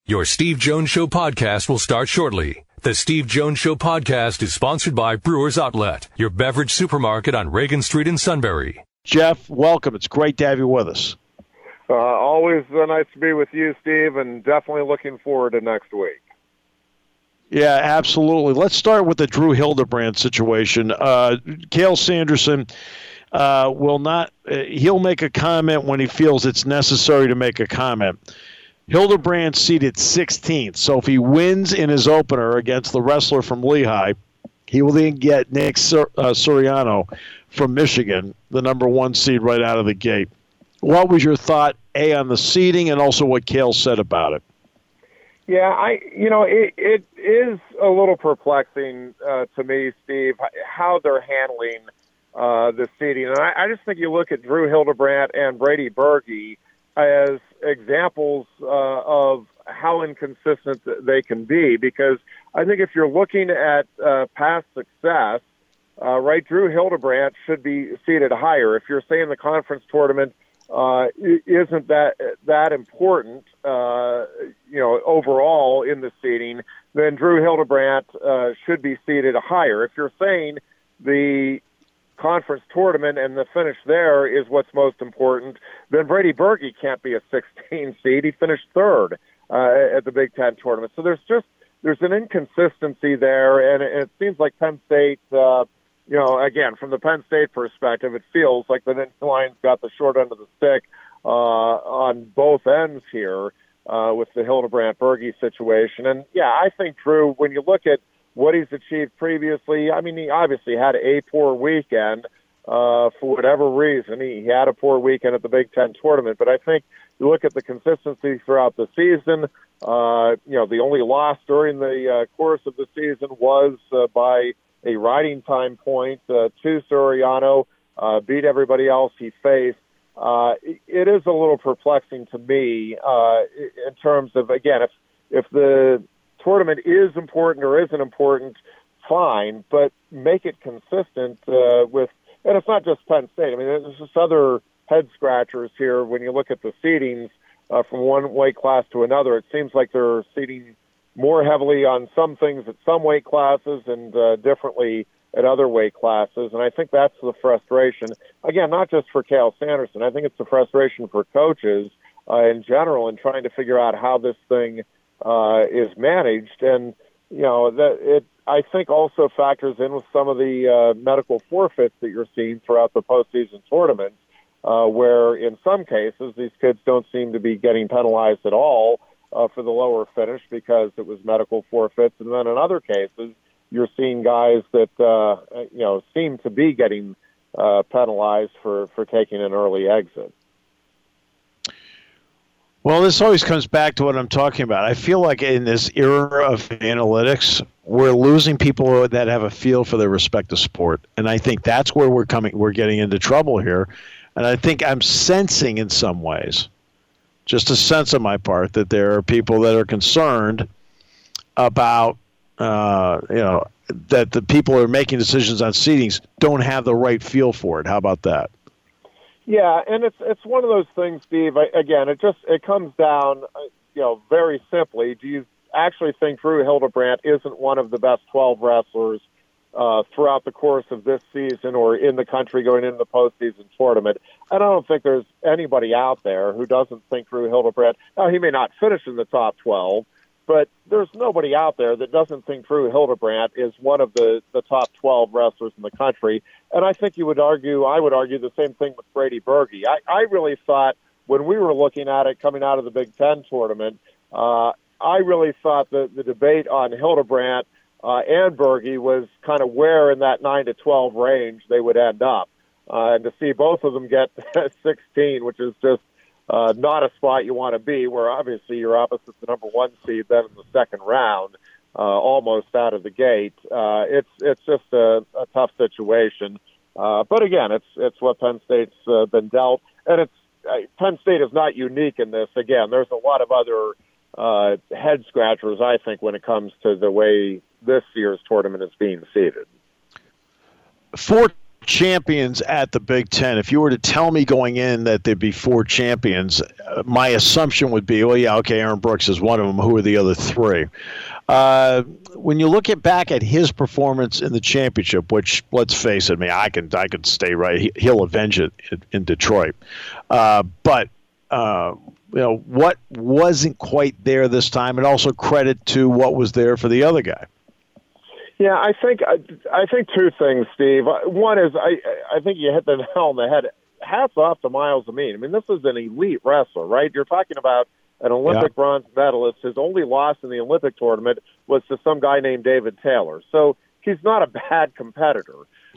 Your Steve Jones Show podcast will start shortly. The Steve Jones Show podcast is sponsored by Brewers Outlet, your beverage supermarket on Reagan Street in Sunbury. Jeff, welcome. It's great to have you with us. Always nice to be with you, Steve, and definitely looking forward to next week. Yeah, absolutely. Let's start with the Drew Hildebrand situation. Cael Sanderson will not. He'll make a comment when he feels it's necessary to make a comment. Hildebrand seated 16th, so if he wins in his opener against the wrestler from Lehigh, he will then get Nick Suriano from Michigan, the number 1 seed right out of the gate. What was your thought, A, on the seeding and also what Cael said about it? Yeah, it is a little perplexing to me, Steve, how they're handling the seeding. And I just think you look at Drew Hildebrand and Brady Berge as examples of how inconsistent they can be, because I think if you're looking at past success, right, Drew Hildebrand should be seated higher. If you're saying the conference tournament isn't that important, overall in the seeding, then Drew Hildebrand should be seated higher. If you're saying the conference tournament and the finish there is what's most important, then Brady Berge can't be a 16 seed. He finished third at the Big Ten tournament. So there's an inconsistency there, and it seems like Penn State, again, from the Penn State perspective, it feels like the Nittany Lions got the short end of the stick on both ends here with the Hildebrand-Berge situation. And, yeah, I think, Drew, when you look at what he's achieved previously, I mean, he obviously had a poor weekend for whatever reason. He had a poor weekend at the Big Ten tournament, but I think you look at the consistency throughout the season, the only loss during the course of the season was by a riding time point to Suriano, beat everybody else he faced. It is a little perplexing to me in terms of, again, if the tournament is important or isn't important, fine, but make it consistent with, and it's not just Penn State. I mean, there's just other head scratchers here when you look at the seedings from one weight class to another. It seems like they're seeding more heavily on some things at some weight classes and differently at other weight classes, and I think that's the frustration. Again, not just for Cael Sanderson. I think it's the frustration for coaches in general in trying to figure out how this thing is managed, and I think also factors in with some of the medical forfeits that you're seeing throughout the postseason tournaments, where in some cases these kids don't seem to be getting penalized at all for the lower finish because it was medical forfeits, and then in other cases you're seeing guys that seem to be getting penalized for taking an early exit. Well, this always comes back to what I'm talking about. I feel like in this era of analytics, we're losing people that have a feel for their respective sport. And I think that's where we're getting into trouble here. And I think I'm sensing in some ways, just a sense on my part, that there are people that are concerned about, that the people who are making decisions on seedings don't have the right feel for it. How about that? Yeah, and it's one of those things, Steve. It comes down, very simply. Do you actually think Drew Hildebrand isn't one of the best 12 wrestlers throughout the course of this season or in the country going into the postseason tournament? And I don't think there's anybody out there who doesn't think Drew Hildebrand. Now, he may not finish in the top 12, but there's nobody out there that doesn't think Drew Hildebrand is one of the top 12 wrestlers in the country. And I think I would argue the same thing with Brady Berge. I really thought when we were looking at it coming out of the Big Ten tournament, I really thought the debate on Hildebrand and Berge was kind of where in that 9 to 12 range they would end up. And to see both of them get 16, which is just not a spot you want to be, where obviously you're opposite the number 1 seed then in the second round, almost out of the gate. It's just a tough situation. But again, it's what Penn State's been dealt, and Penn State is not unique in this. Again, there's a lot of other head scratchers, I think, when it comes to the way this year's tournament is being seeded. champions at the Big Ten. If you were to tell me going in that there'd be 4 champions, my assumption would be, Aaron Brooks is one of them. Who are the other 3? When you look back at his performance in the championship, which, let's face it, I can stay right. He'll avenge it in Detroit. But what wasn't quite there this time, and also credit to what was there for the other guy. Yeah, I think 2 things, Steve. One is I think you hit the nail on the head. Hats off to Miles Amin. I mean, this is an elite wrestler, right? You're talking about an Olympic bronze medalist. His only loss in the Olympic tournament was to some guy named David Taylor. So he's not a bad competitor.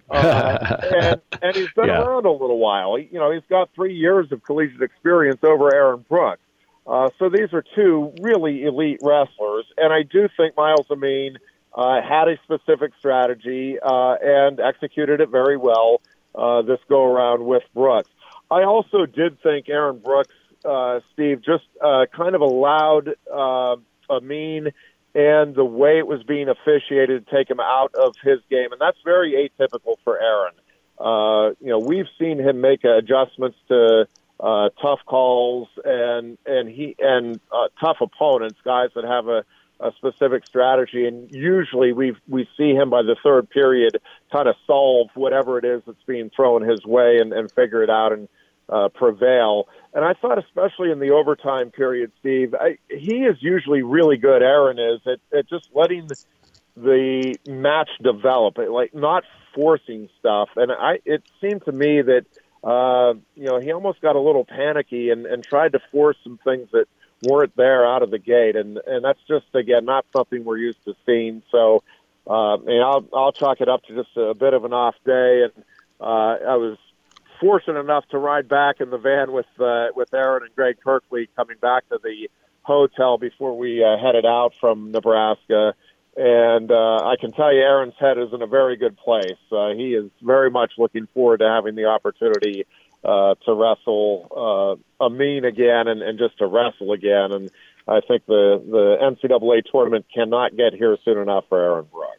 And he's been around a little while. He's got 3 years of collegiate experience over Aaron Brooks. So these are 2 really elite wrestlers. And I do think Miles Amin had a specific strategy and executed it very well this go-around with Brooks. I also did think Aaron Brooks, Steve, just kind of allowed Amin and the way it was being officiated to take him out of his game, and that's very atypical for Aaron. We've seen him make adjustments to tough calls and tough opponents, guys that have a specific strategy, and usually we see him by the 3rd period kind of solve whatever it is that's being thrown his way and figure it out and prevail. And I thought, especially in the overtime period, Steve, he is usually really good, Aaron is, at just letting the match develop, like not forcing stuff. And it seemed to me that he almost got a little panicky and tried to force some things that weren't there out of the gate, and that's just, again, not something we're used to seeing. So I'll chalk it up to just a bit of an off day, and I was fortunate enough to ride back in the van with Aaron and Greg Kirkley coming back to the hotel before we headed out from Nebraska, and I can tell you Aaron's head is in a very good place. He is very much looking forward to having the opportunity to wrestle Amin again and just to wrestle again. And I think the NCAA tournament cannot get here soon enough for Aaron Brooks.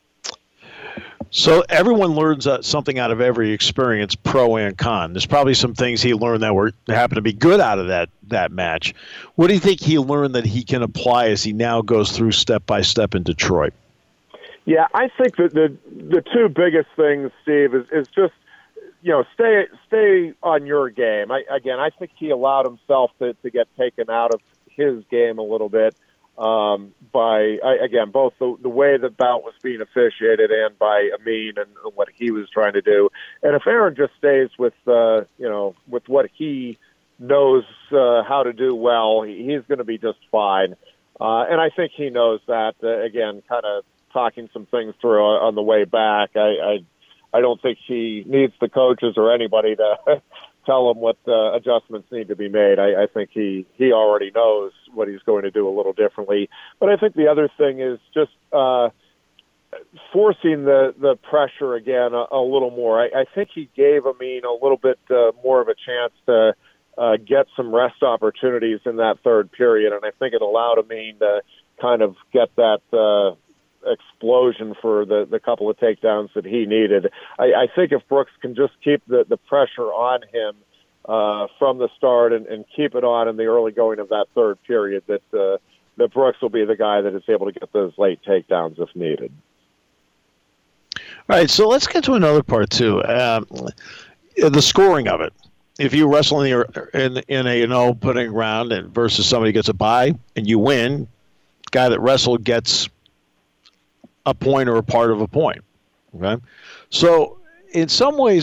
So everyone learns something out of every experience, pro and con. There's probably some things he learned that happened to be good out of that match. What do you think he learned that he can apply as he now goes through step by step in Detroit? Yeah, I think that the 2 biggest things, Steve, is just, stay on your game. I think he allowed himself to get taken out of his game a little bit by both the way the bout was being officiated and by Amin and what he was trying to do. And if Aaron just stays with with what he knows how to do well, he's going to be just fine. And I think he knows that. Kind of talking some things through on the way back. I don't think he needs the coaches or anybody to tell him what adjustments need to be made. I think he already knows what he's going to do a little differently. But I think the other thing is just forcing the pressure again a little more. I think he gave Amin a little bit more of a chance to get some rest opportunities in that 3rd period, and I think it allowed Amin to kind of get that explosion for the couple of takedowns that he needed. I think if Brooks can just keep the pressure on him from the start and keep it on in the early going of that 3rd period, that Brooks will be the guy that is able to get those late takedowns if needed. All right, so let's get to another part too, the scoring of it. If you wrestle in a opening round and versus somebody gets a bye and you win, guy that wrestled gets a point or a part of a point. Okay, so in some ways,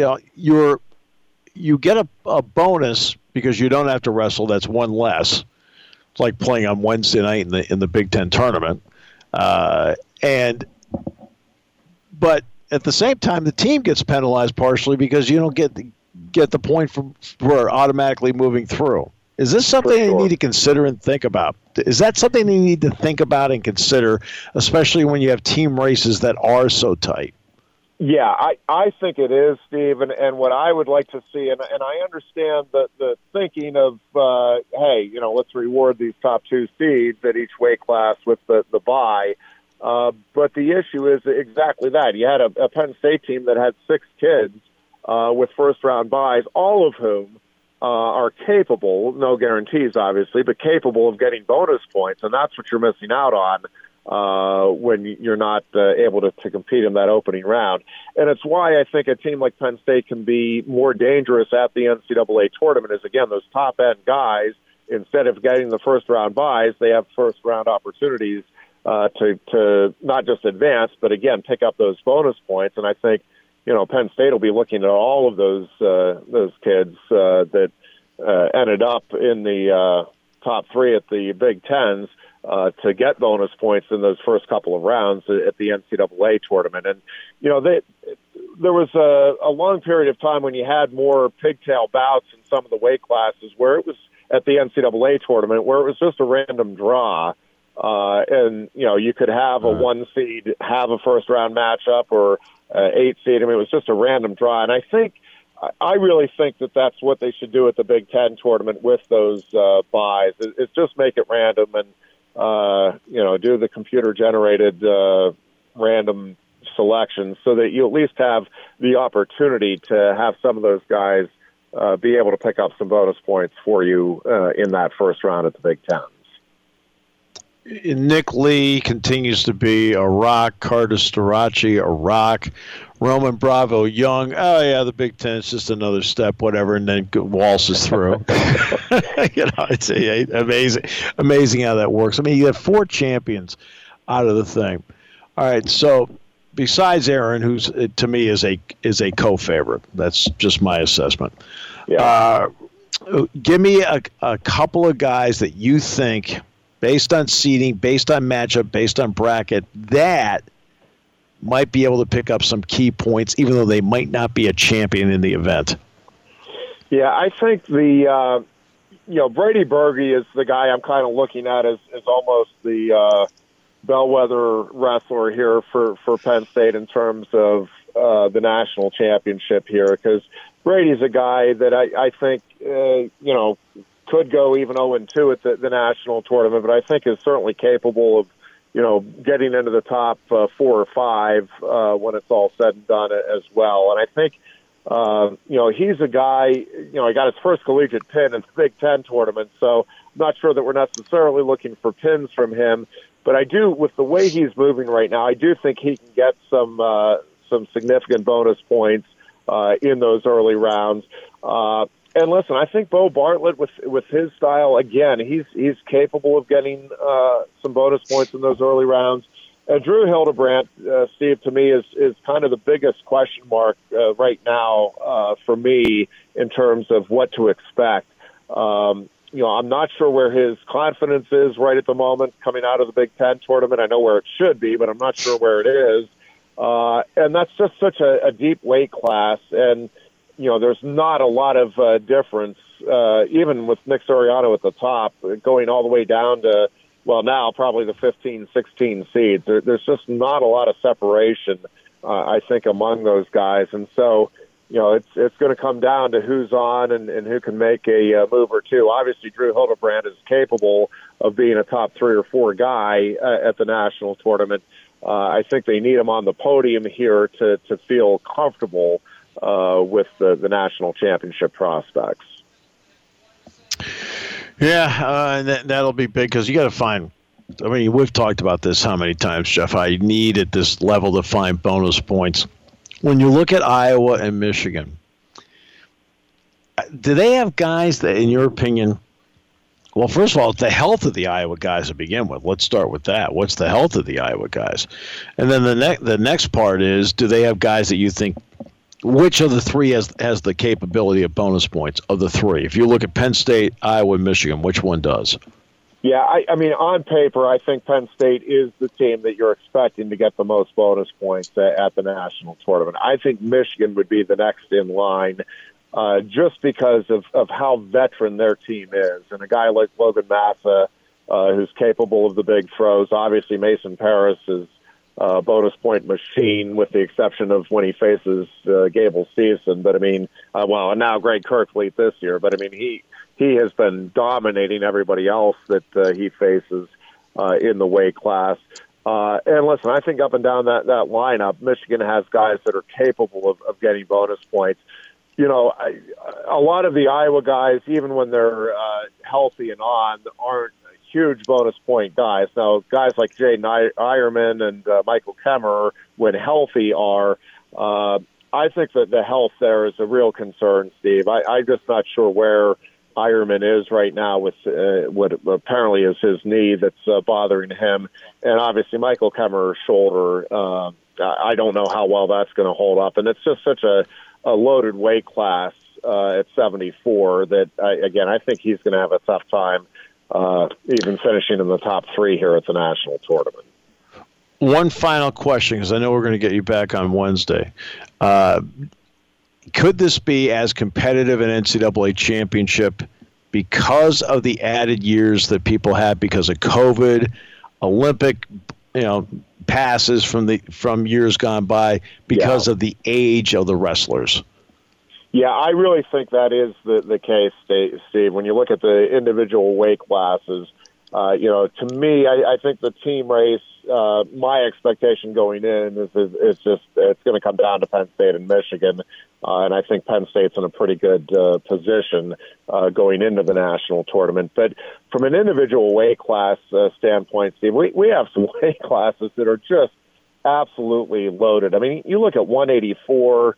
you get a bonus because you don't have to wrestle. That's one less. It's like playing on Wednesday night in the Big Ten tournament, but at the same time, the team gets penalized partially because you don't get the point for automatically moving through. Is this something you need to consider and think about? Is that something you need to think about and consider, especially when you have team races that are so tight? Yeah, I think it is, Steve, and what I would like to see, and I understand the thinking of, hey, let's reward these top 2 seeds at each weight class with the bye. But the issue is exactly that. You had a Penn State team that had 6 kids with first-round buys, all of whom are capable, no guarantees obviously, but capable of getting bonus points, and that's what you're missing out on when you're not able to compete in that opening round. And it's why I think a team like Penn State can be more dangerous at the NCAA tournament is, again, those top-end guys, instead of getting the first-round buys, they have first-round opportunities to not just advance, but, again, pick up those bonus points. And I think, Penn State will be looking at all of those kids that ended up in the top 3 at the Big Tens to get bonus points in those first couple of rounds at the NCAA tournament. And, there was a long period of time when you had more pigtail bouts in some of the weight classes where it was at the NCAA tournament where it was just a random draw. And, you could have a 1 seed have a first-round matchup or 8 seed. I mean, it was just a random draw. And I really think that that's what they should do at the Big Ten tournament with those buys. It's just make it random and, do the computer-generated random selections so that you at least have the opportunity to have some of those guys be able to pick up some bonus points for you in that first round at the Big Tens. Nick Lee continues to be a rock. Carter Starace, a rock. Roman Bravo Young, oh yeah, the Big Ten is just another step, whatever, and then waltzes through. It's amazing how that works. I mean, you have 4 champions out of the thing. All right, so besides Aaron, who's to me is a co-favorite, that's just my assessment. Yeah. Give me a couple of guys that you think, based on seeding, based on matchup, based on bracket, that might be able to pick up some key points, even though they might not be a champion in the event. Yeah, I think Brady Berge is the guy I'm kind of looking at as almost the bellwether wrestler here for Penn State in terms of the national championship here, because Brady's a guy that I think, could go even 0-2 at the national tournament, but I think is certainly capable of, getting into the top 4 or 5 when it's all said and done as well. And I think, he's a guy, he got his first collegiate pin in the Big Ten tournament, so I'm not sure that we're necessarily looking for pins from him. But I do, with the way he's moving right now, I do think he can get some significant bonus points in those early rounds. And listen, I think Bo Bartlett, with his style, again, he's capable of getting some bonus points in those early rounds. And Drew Hildebrandt, Steve, to me is kind of the biggest question mark right now for me in terms of what to expect. I'm not sure where his confidence is right at the moment coming out of the Big Ten tournament. I know where it should be, but I'm not sure where it is. And that's just such a deep weight class. And, there's not a lot of difference, even with Nick Soriano at the top, going all the way down to, now probably the 15, 16 seeds. There's just not a lot of separation, I think, among those guys. And so, it's going to come down to who's on and who can make a move or two. Obviously, Drew Hildebrandt is capable of being a top 3 or 4 guy at the national tournament. I think they need him on the podium here to feel comfortable with the national championship prospects. Yeah, and that'll be big because you got to find. I mean, we've talked about this how many times, Jeff. I need at this level to find bonus points. When you look at Iowa and Michigan, do they have guys that, in your opinion, well, first of all, it's the health of the Iowa guys to begin with. Let's start with that. What's the health of the Iowa guys? And then the next part is, do they have guys that you think, which of the 3 has the capability of bonus points of the 3? If you look at Penn State, Iowa, Michigan, which one does? Yeah, I mean, on paper, I think Penn State is the team that you're expecting to get the most bonus points at the national tournament. I think Michigan would be the next in line just because of how veteran their team is. And a guy like Logan Massa, who's capable of the big throws. Obviously, Mason Paris is bonus point machine, with the exception of when he faces Gable Steveson. But, I mean, and now Greg Kirkfleet this year. But, I mean, he has been dominating everybody else that he faces in the weight class. And listen, I think up and down that lineup, Michigan has guys that are capable of getting bonus points. You know, a lot of the Iowa guys, even when they're healthy and on, aren't huge bonus point guys. Now, guys like Jaden Ironman and Michael Kemmer, when healthy, are. I think that the health there is a real concern, Steve. I'm just not sure where Ironman is right now with what apparently is his knee that's bothering him. And obviously Michael Kemmer's shoulder, I don't know how well that's going to hold up. And it's just such a loaded weight class at 74 that, I think he's going to have a tough time even finishing in the top 3 here at the national tournament. One final question, because I know we're going to get you back on Wednesday. Could this be as competitive an NCAA championship because of the added years that people have because of COVID, Olympic, passes from years gone by, because of the age of the wrestlers? Yeah, I really think that is the case, Steve. When you look at the individual weight classes, to me, I think the team race, my expectation going in is it's going to come down to Penn State and Michigan, and I think Penn State's in a pretty good position going into the national tournament. But from an individual weight class standpoint, Steve, we have some weight classes that are just absolutely loaded. I mean, you look at 184.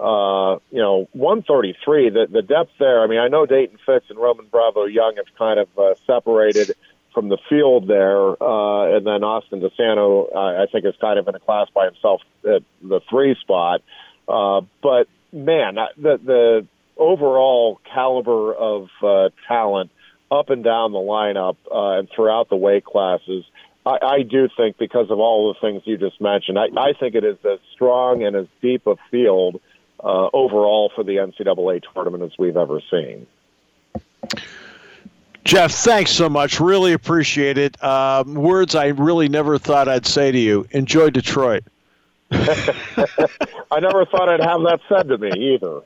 133, the depth there. I mean, I know Dayton Fitz and Roman Bravo Young have kind of separated from the field there, and then Austin DeSanto, I think, is kind of in a class by himself at the 3 spot. But man, the overall caliber of talent up and down the lineup and throughout the weight classes, I do think, because of all the things you just mentioned, I think it is as strong and as deep a field overall for the NCAA tournament as we've ever seen. Jeff, thanks so much. Really appreciate it. Words I really never thought I'd say to you. Enjoy Detroit. I never thought I'd have that said to me either.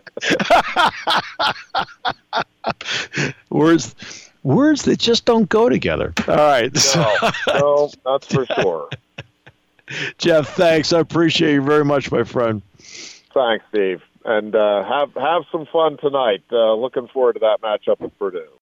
Words that just don't go together. All right. No, that's for sure. Jeff, thanks. I appreciate you very much, my friend. Thanks, Steve. And have some fun tonight. Looking forward to that matchup with Purdue.